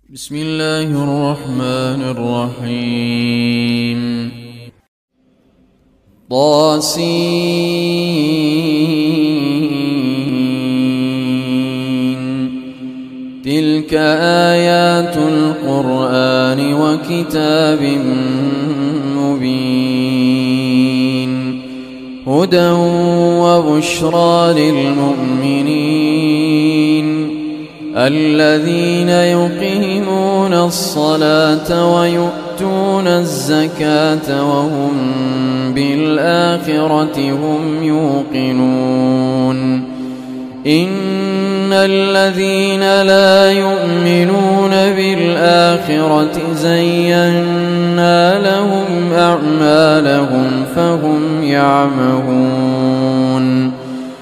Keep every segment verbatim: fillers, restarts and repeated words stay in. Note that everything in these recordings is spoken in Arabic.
بسم الله الرحمن الرحيم. طاسين تلك آيات القرآن وكتاب مبين هدى وبشرى للمؤمنين الذين يقيمون الصلاة ويؤتون الزكاة وهم بالآخرة هم يوقنون إن الذين لا يؤمنون بالآخرة زينا لهم أعمالهم فهم يعمهون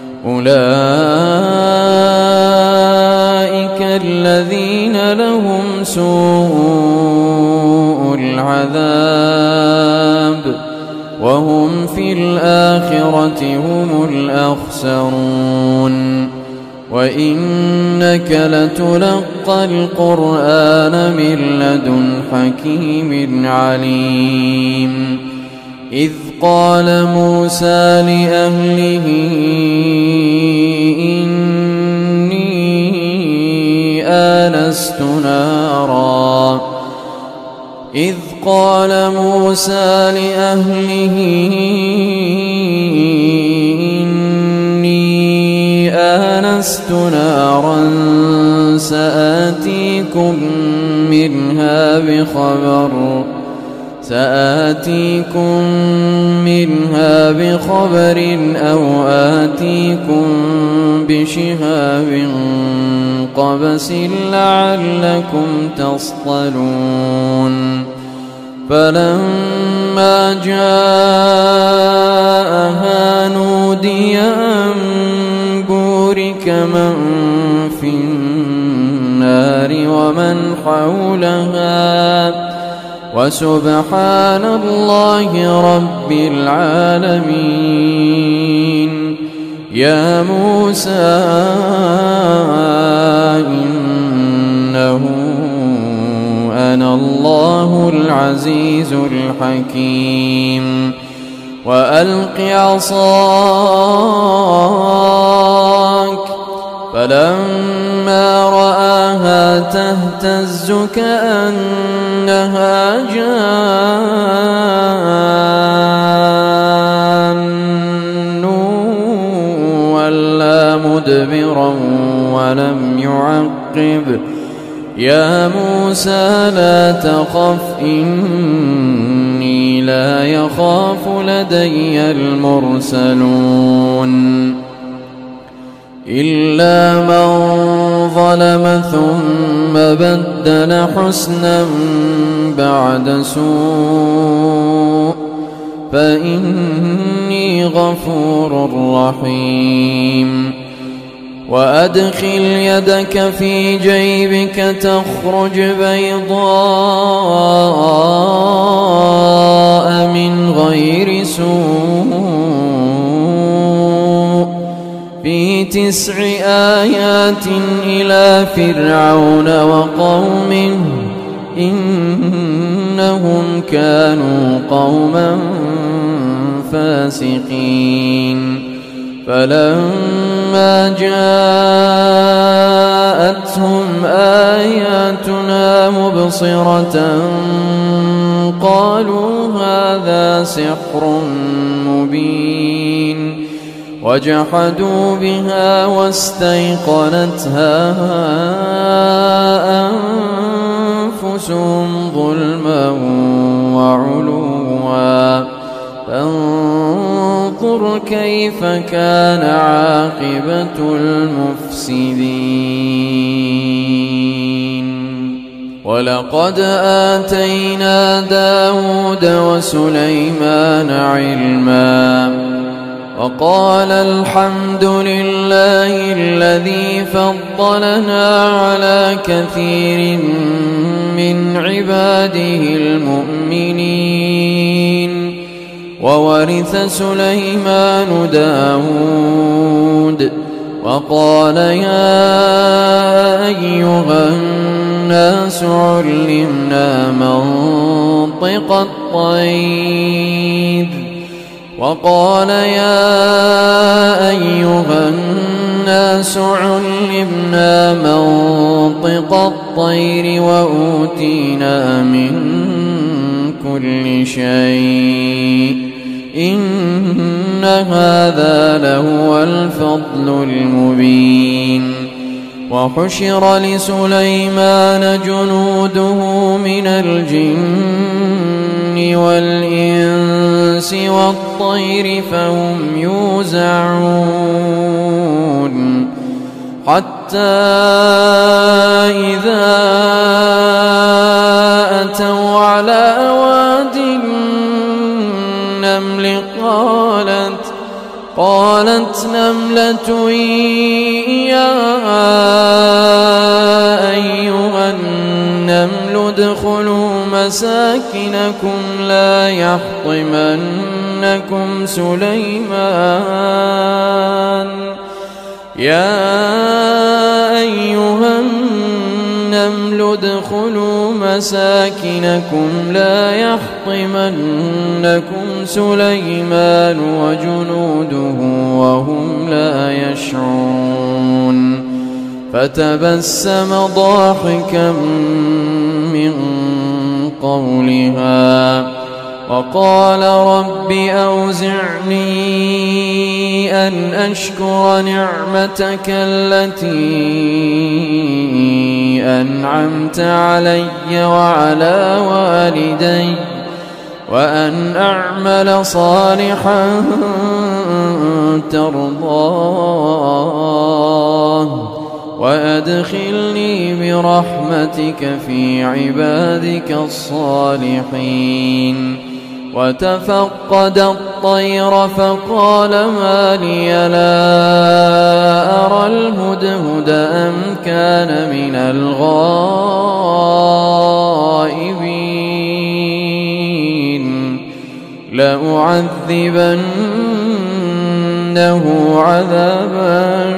أولئك الذين لهم سوء العذاب وهم في الآخرة هم الأخسرون وإنك لتلقى القرآن من لدن حكيم عليم إذ قال موسى لأهله إني آنست نارا إذ قال موسى لأهله إني آنست نارا سآتيكم منها بخبر سآتيكم منها بخبر أو آتيكم بشهاب قبس لعلكم تصطلون فلما جاءها نودي أن بورك من في النار ومن حولها وسبحان الله رب العالمين يا موسى إنه أنا الله العزيز الحكيم وألق عصاك فلما رآها تهتز كأنها جان ولا مدبرا ولم يعقب يا موسى لا تخف إني لا يخاف لدي المرسلون إلا من ظلم ثم بدل حسنا بعد سوء فإني غفور رحيم وأدخل يدك في جيبك تخرج بيضاء من غير سوء في تسع آيات إلى فرعون وقومه إنهم كانوا قوما فاسقين فلما جاءتهم آياتنا مبصرة قالوا هذا سحر مبين وجحدوا بها واستيقنتها أنفسهم ظلما وعلوا فانظر كيف كان عاقبة المفسدين ولقد آتينا داود وسليمان علما وقال الحمد لله الذي فضلنا على كثير من عباده المؤمنين وورث سليمان داود وقال يا أيها الناس علمنا منطق الطير وقال يا أيها الناس علمنا منطق الطير وأوتينا من كل شيء إن هذا لهو الفضل المبين. وحشر لسليمان جنوده من الجن والإنس والطير فهم يوزعون حتى إذا أتوا على واد النمل قالت قالت نملة يا أيها النمل ادخلوا مساكنكم لا يحطمنكم سليمان يا أيها النمل ادخلوا مساكنكم لا يحطمنكم سليمان وجنوده وهم لا يشعرون. فتبسم ضاحكا من قولها وقال رب أوزعني أن أشكر نعمتك التي أنعمت علي وعلى والدي وأن أعمل صالحا ترضاه وأدخلني برحمتك في عبادك الصالحين. وتفقد الطير فقال ما لي لا أرى الهدهد أم كان من الغائبين لأعذبنه عذابا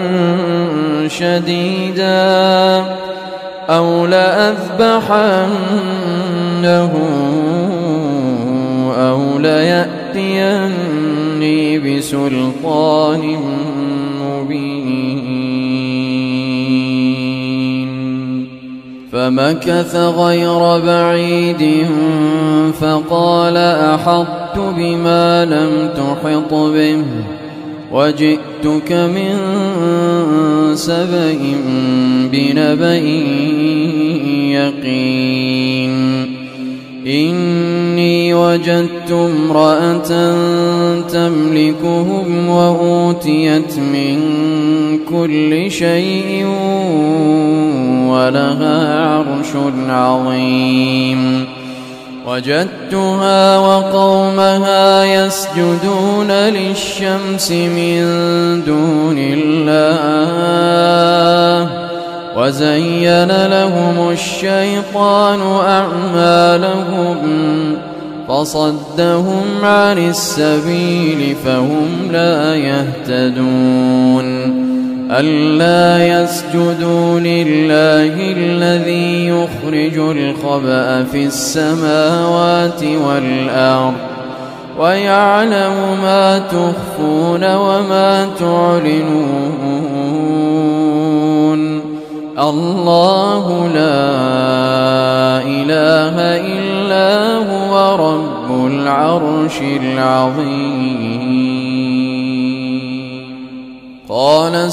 شديدا أو لأذبحنه أو ليأتيني بسلطان مبين. فمكث غير بعيد فقال أحطت بما لم تحط به وجئتك من سبأ بنبأ يقين. إني وجدت امرأة تملكهم وأوتيت من كل شيء ولها عرش عظيم. وجدتها وقومها يسجدون للشمس من دون الله وزين لهم الشيطان أعمالهم فصدهم عن السبيل فهم لا يهتدون. ألا يسجدوا لله الذي يخرج الخبأ في السماوات والأرض ويعلم ما تخفون وما تعلنون. الله لا إله إلا هو رب العرش العظيم. قال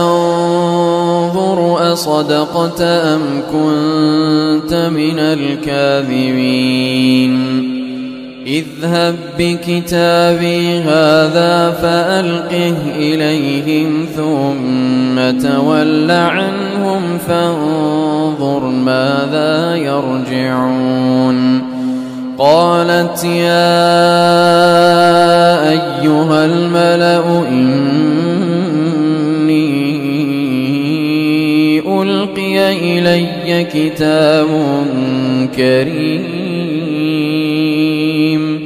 سننظر أصدقت أم كنت من الكاذبين. اذهب بكتابي هذا فألقه إليهم ثم تول عنهم فانظر ماذا يرجعون. قالت يا أيها الملأ إني ألقي إلي كتاب كريم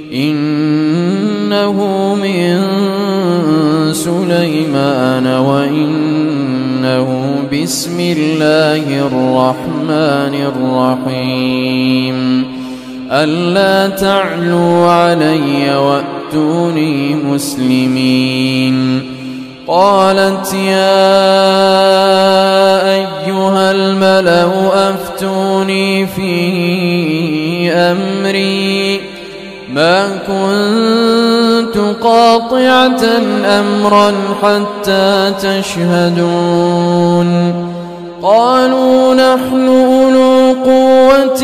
إنه من سليمان وإنه بسم الله الرحمن الرحيم ألا تعلوا علي وأتوني مسلمين قالت يا أيها الملأ أفتوني في أمري ما كنت قاطعة أمرا حتى تشهدون قالوا نحن أولو قوة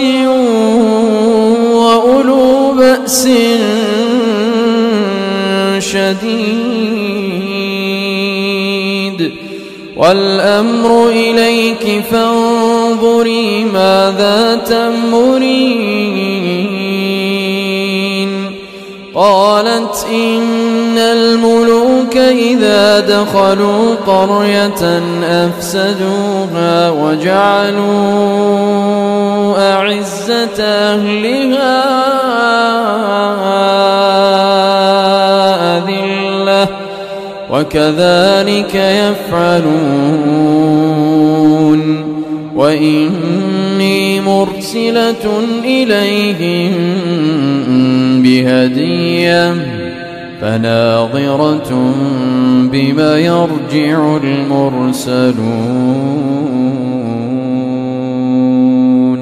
وأولو بأس شديد والأمر إليك فانظري ماذا تأمرين قالت إن الملوك إذا دخلوا قرية أفسدوها وجعلوا أعزة أهلها أذلة وكذلك يفعلون وإني مرسلة إليهم بهدية فناظرة بما يرجع المرسلون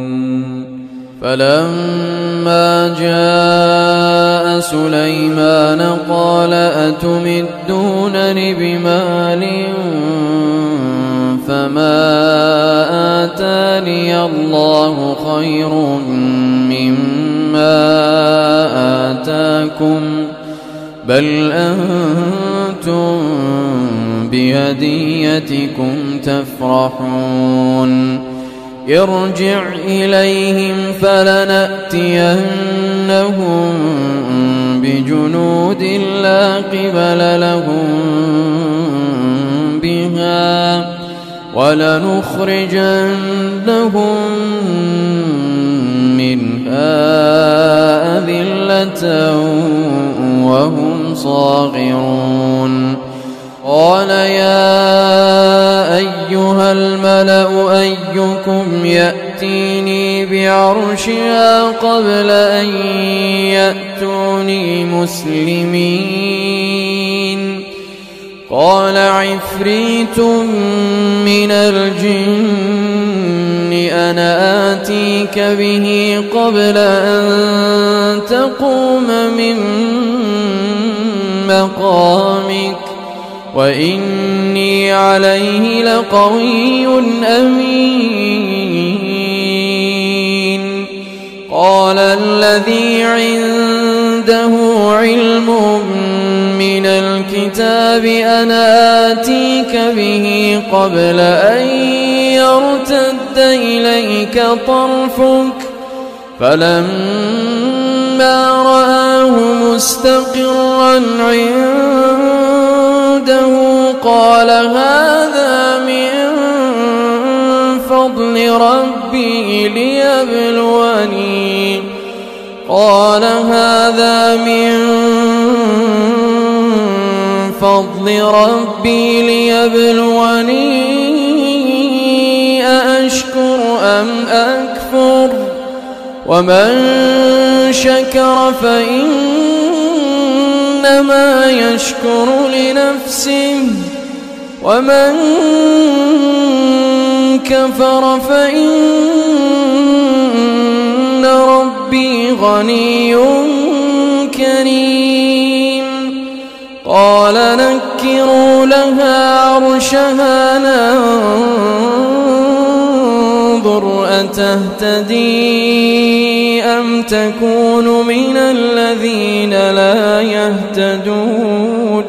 فلما جاء سليمان قال أتمدونني بمال فما آتاني الله خير مما آتاكم بل أنتم بهديتكم تفرحون ارجع إليهم فلنأتينهم بجنود لا قبل لهم بها ولنخرجنهم منها أذلة وهم صاغرون قال يا أيها الملأ أيكم يأتيني بعرشها قبل أن يأتوني مسلمين قال عفريت من الجن أنا آتيك به قبل أن تقوم من مقامك وإني عليه لقوي أمين قال الذي عنده علم من الكتاب أنا آتيك به قبل أن يرتد إليك طرفك فلما رآه مستقرا عنده قال هذا من فضل ربي ليبلوني قال هذا من فضل ربي ليبلوني أأشكر أم أكفر ومن شكر فإنما يشكر لنفسه ومن كفر فإن ربي غني كريم قال نكروا لها عرشها ننظر أتهتدي أم تكون من الذين لا يهتدون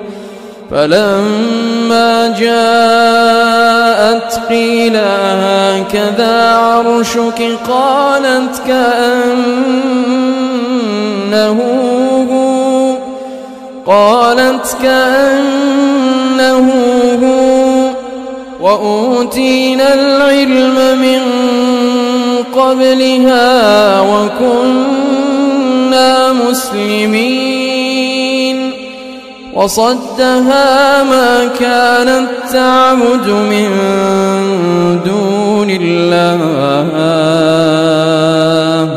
فلما جاءت قيل هكذا عرشك قالت كأنه هو قالت كأنه هو وأوتينا العلم من قبلها وكنا مسلمين وصدها ما كانت تعبد من دون الله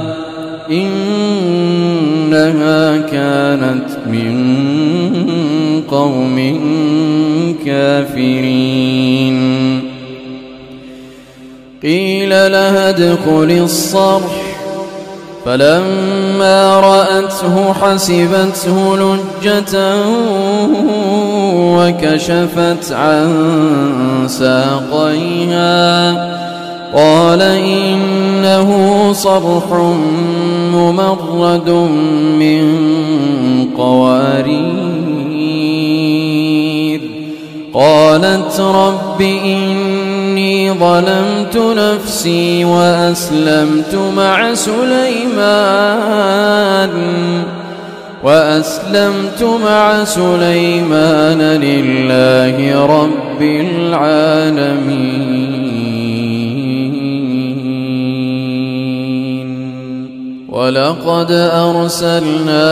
إنها كانت من قوم كافرين. قيل لها ادخل الصرح فلما رأته حسبته لجة وكشفت عن ساقيها قال إنه صرح ممرد من قوارير. قالت رب إني ظلمت نفسي وأسلمت مع سليمان وأسلمت مع سليمان لله رب العالمين. ولقد أرسلنا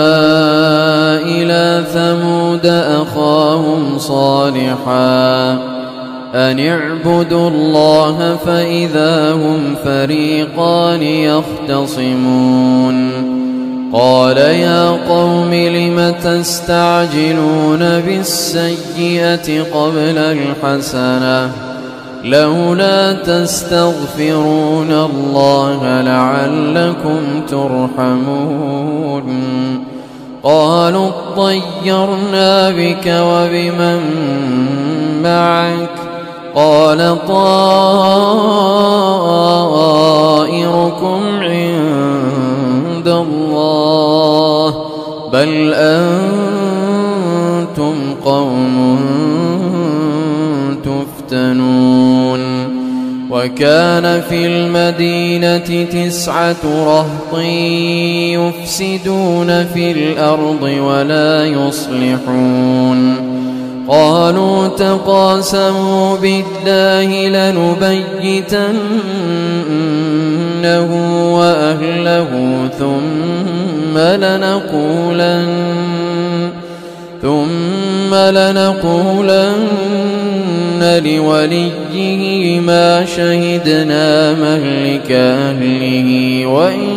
إلى ثمود أخاهم صالحا أن اعبدوا الله فإذا هم فريقان يختصمون. قال يا قوم لم تستعجلون بالسيئة قبل الحسنة لولا تستغفرون الله لعلكم ترحمون. قالوا اطيرنا بك وبمن معك قال طائركم عند الله بل أنتم قوم تفتنون. وكان في المدينة تسعة رهط يفسدون في الأرض ولا يصلحون. قالوا تقاسموا بالله لنبيتنه وأهله ثم لنقولن ثم لنقولن لوليه ما شهدنا مهلك أهله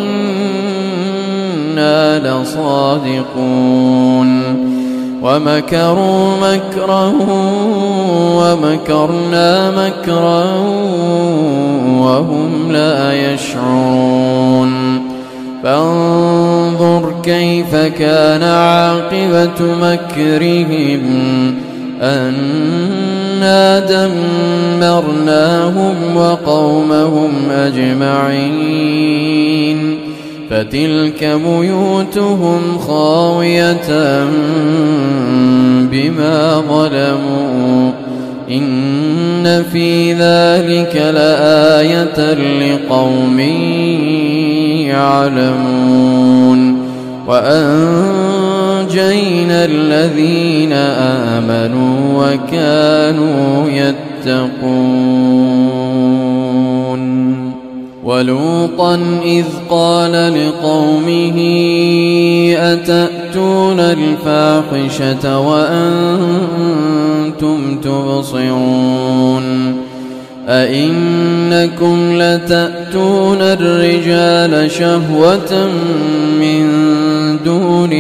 وإنا لصادقون. ومكروا مكرا ومكرنا مكرا وهم لا يشعرون. فانظر كيف كان عاقبة مكرهم أنا دمرناهم وقومهم أجمعين. فتلك بيوتهم خاوية بما ظلموا إن في ذلك لآية لقوم يعلمون. وأنجينا الذين آمنوا وكانوا يتقون. ولوطا إذ قال لقومه أتأتون الفاحشة وأنتم تبصرون أئنكم لتأتون الرجال شهوة من دون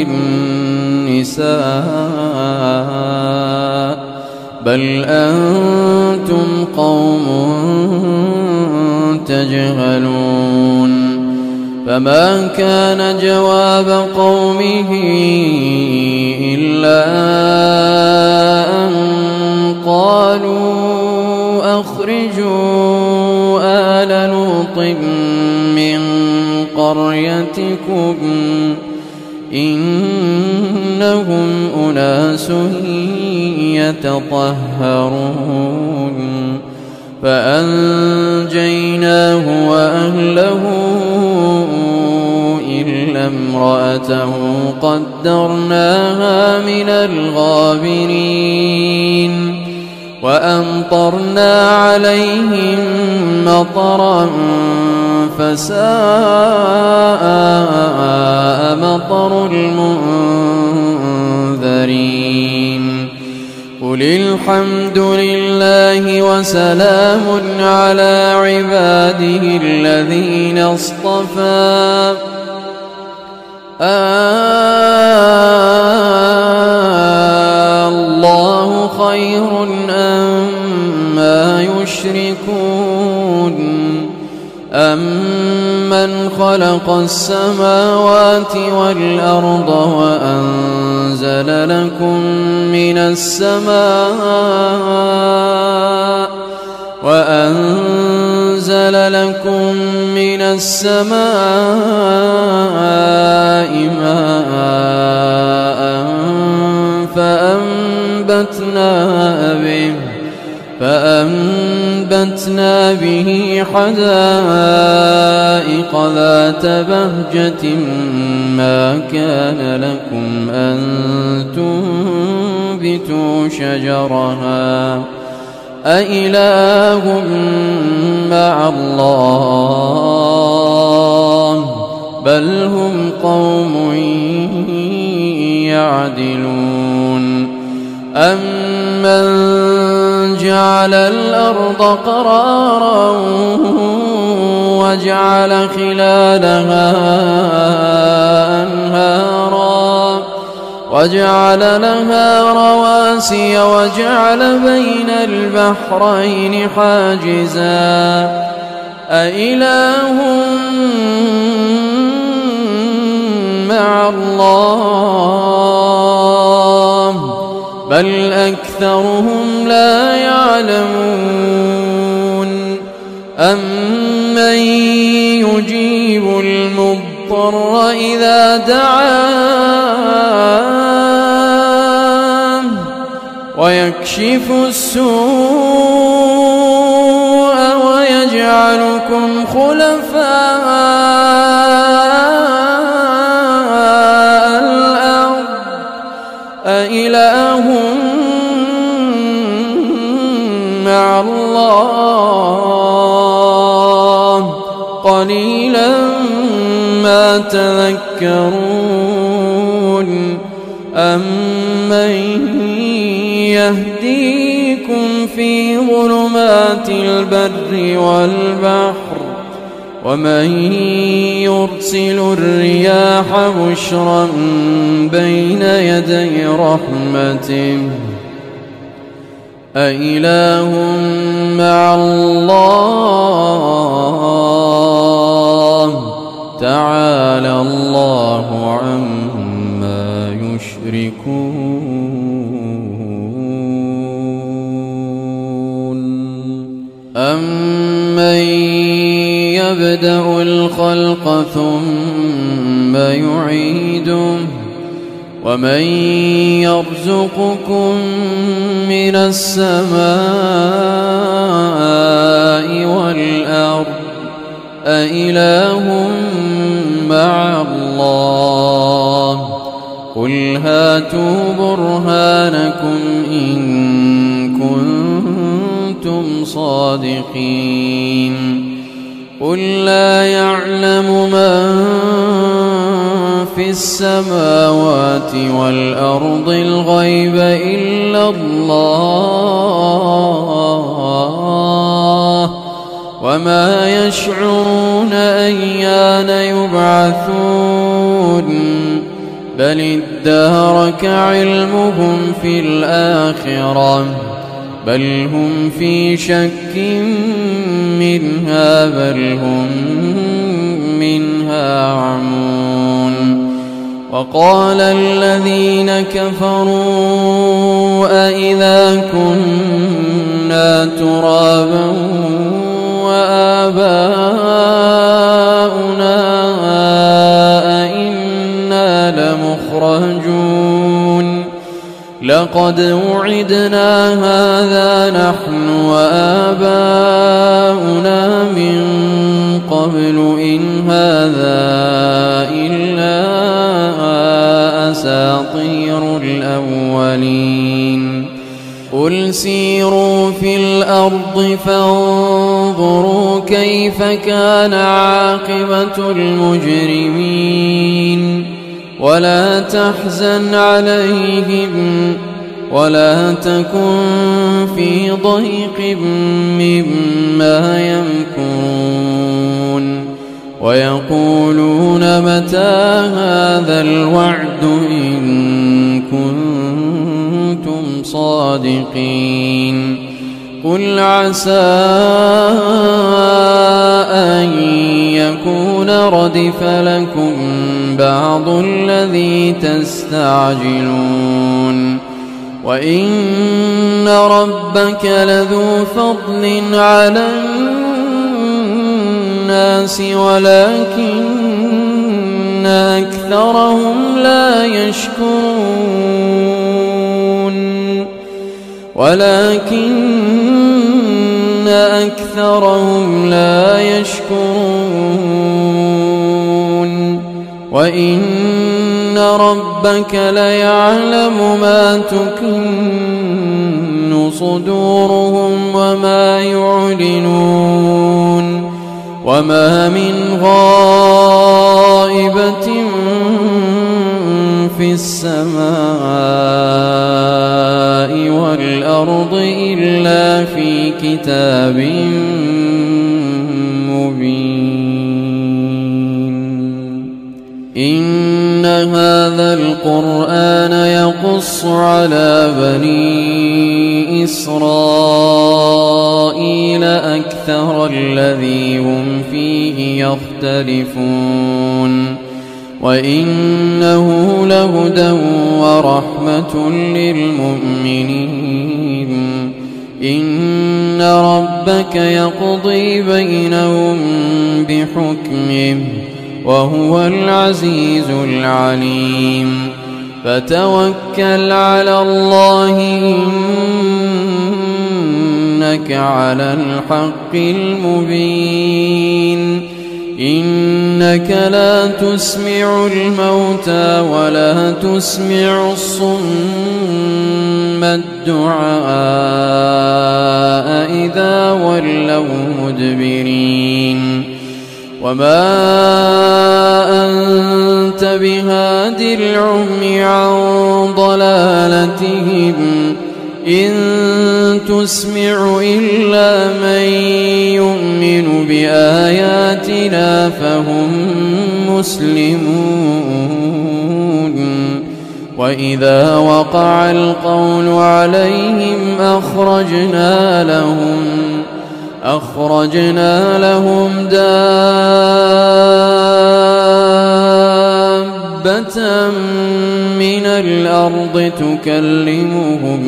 النساء بل أنتم قوم تجهلون. فما كان جواب قومه إلا أن قالوا أخرجوا آل لوط من قريتكم إنهم أناس يتطهرون. فأنجيناه وأهله إلا امرأته قدرناها من الغابرين. وأمطرنا عليهم مطرا فساء مطر المنذرين. قل الحمد لله وسلام على عباده الذين اصطفى الله خير أما يشركون أمن خلق السماوات والأرض وأنزل لكم من السماء وأنزل لكم من السماء ماء فأنبتنا به فأنبتنا به حدائق ذات بهجة ما كان لكم أن تنبتوا شجرها أإله مع الله بل هم قوم يعدلون أمن جعل الأرض قرارا وجعل خلالها أنهارا وجعل لها رواسي وجعل بين البحرين حاجزا أإله مع الله بل أكثرهم لا يعلمون أمن يجيب المضطر إذا دعاه ويكشف السوء ويجعلكم خلفاء الأرض أإله مع الله قليلا ما تذكرون أمن يهديكم في ظلمات البر والبحر ومن يرسل الرياح بشرا بين يدي رحمته أإله مع الله تعالى الله عما يشركون أمن يبدأ الخلق ثم يعيده ومن يرزقكم من السماء والأرض أإله مع الله قل هاتوا برهانكم إن كنتم صادقين قل لا يعلم من في السماوات والأرض الغيب إلا الله وما يشعرون أيان يبعثون بل ادارك علمهم في الآخرة بل هم في شك منها بل هم منها عمون وقال الذين كفروا أإذا كنا ترابا وآباؤنا أئنا لمخرجون لقد وعدنا هذا نحن وآباؤنا من قبل إن هذا إلا أساطير الأولين قل سيروا في الأرض فانظروا كيف كان عاقبة المجرمين ولا تحزن عليهم ولا تكن في ضيق مما يمكرون ويقولون متى هذا الوعد إن كنتم صادقين قل عسى أن يكون ردف لكم بعض الذي تستعجلون وإن ربك لذو فضل على الناس ولكن أكثرهم لا يشكرون ولكن أكثرهم لا يشكرون وإن ربك ليعلم ما تكن صدورهم وما يعلنون وما من غائبة في السماء والأرض إلا في كتاب مبين إن هذا القرآن يقص على بني إسرائيل أكثر الذي هم فيه يختلفون وإنه لهدى ورحمة للمؤمنين إن ربك يقضي بينهم بحكمه وهو العزيز العليم فتوكل على الله إنك على الحق المبين إنك لا تسمع الموتى ولا تسمع الصم الدعاء إذا ولوا مدبرين وما أنت بهاد العمي عن ضلالتهم إن تسمع إلا من يؤمن بآياتنا فهم مسلمون وإذا وقع القول عليهم أخرجنا لهم أخرجنا لهم دابة من الأرض تكلمهم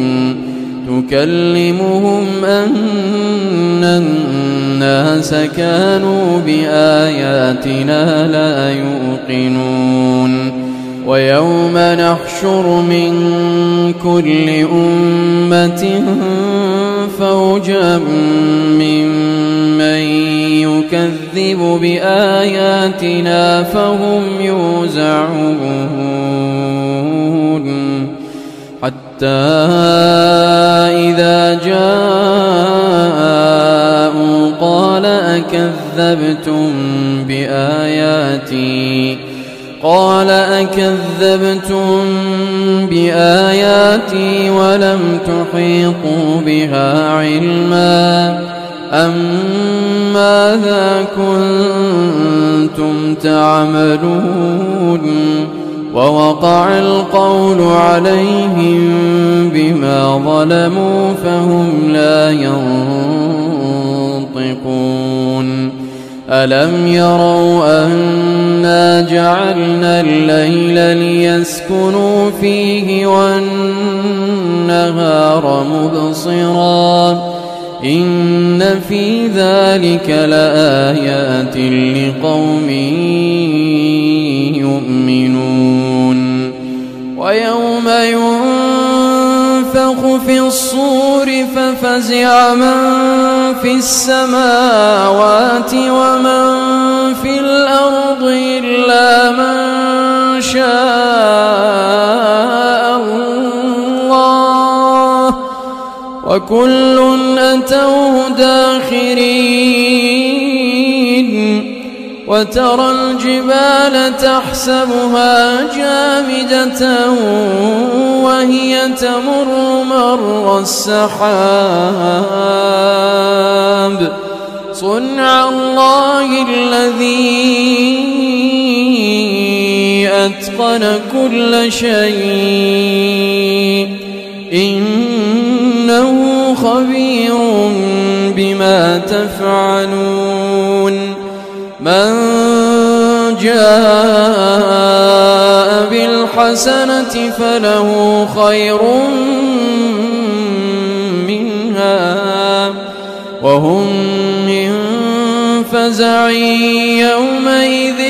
تكلمهم أن الناس كانوا بآياتنا لا يوقنون ويوم نحشر من كل أمة فوجا ممن يكذب بآياتنا فهم يوزعون حتى إذا جاءوا قال أكذبتم بآياتي قال أكذبتم بآياتي ولم تحيطوا بها علما أم ماذا كنتم تعملون ووقع القول عليهم بما ظلموا فهم لا ينطقون ألم يروا أنا جعلنا الليل ليسكنوا فيه والنهار مبصرا إن في ذلك لآيات لقوم يؤمنون ويوم ينفخ في الصور ففزع من في السماوات ومن في الأرض إلا من شاء الله وكل أتوه داخرين وترى الجبال تحسبها جامدة وهي تمر مر السحاب صنع الله الذي أتقن كل شيء إنه خبير بما تفعلون من جاء بالحسنة فله خير منها وهم من فزع يومئذ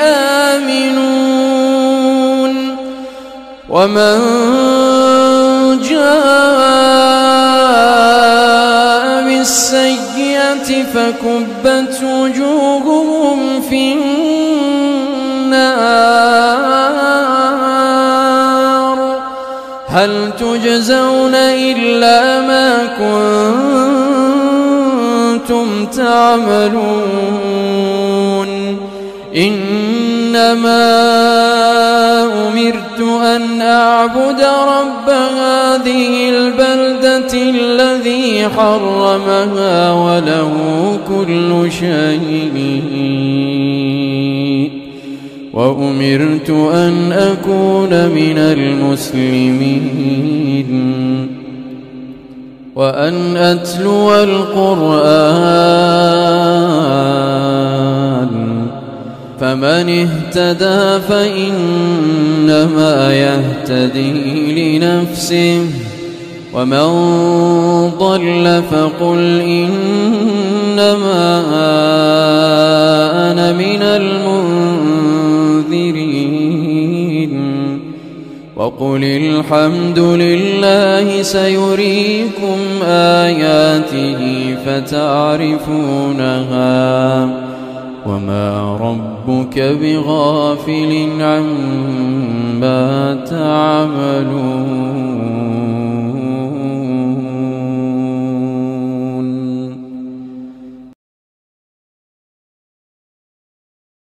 آمنون ومن جاء بالسيئة فكبت وجوههم في النار هل تجزون إلا ما كنتم تعملون إنما أمرت أن أعبد رب هذه البلدة الذي حرمها وله كل شيء وأمرت أن أكون من المسلمين وأن أتلو القرآن فمن اهتدى فإنما يهتدي لنفسه ومن ضل فقل إنما أنا من المنذرين وقل الحمد لله سيريكم آياته فتعرفونها وما ربك بغافل عما تعملون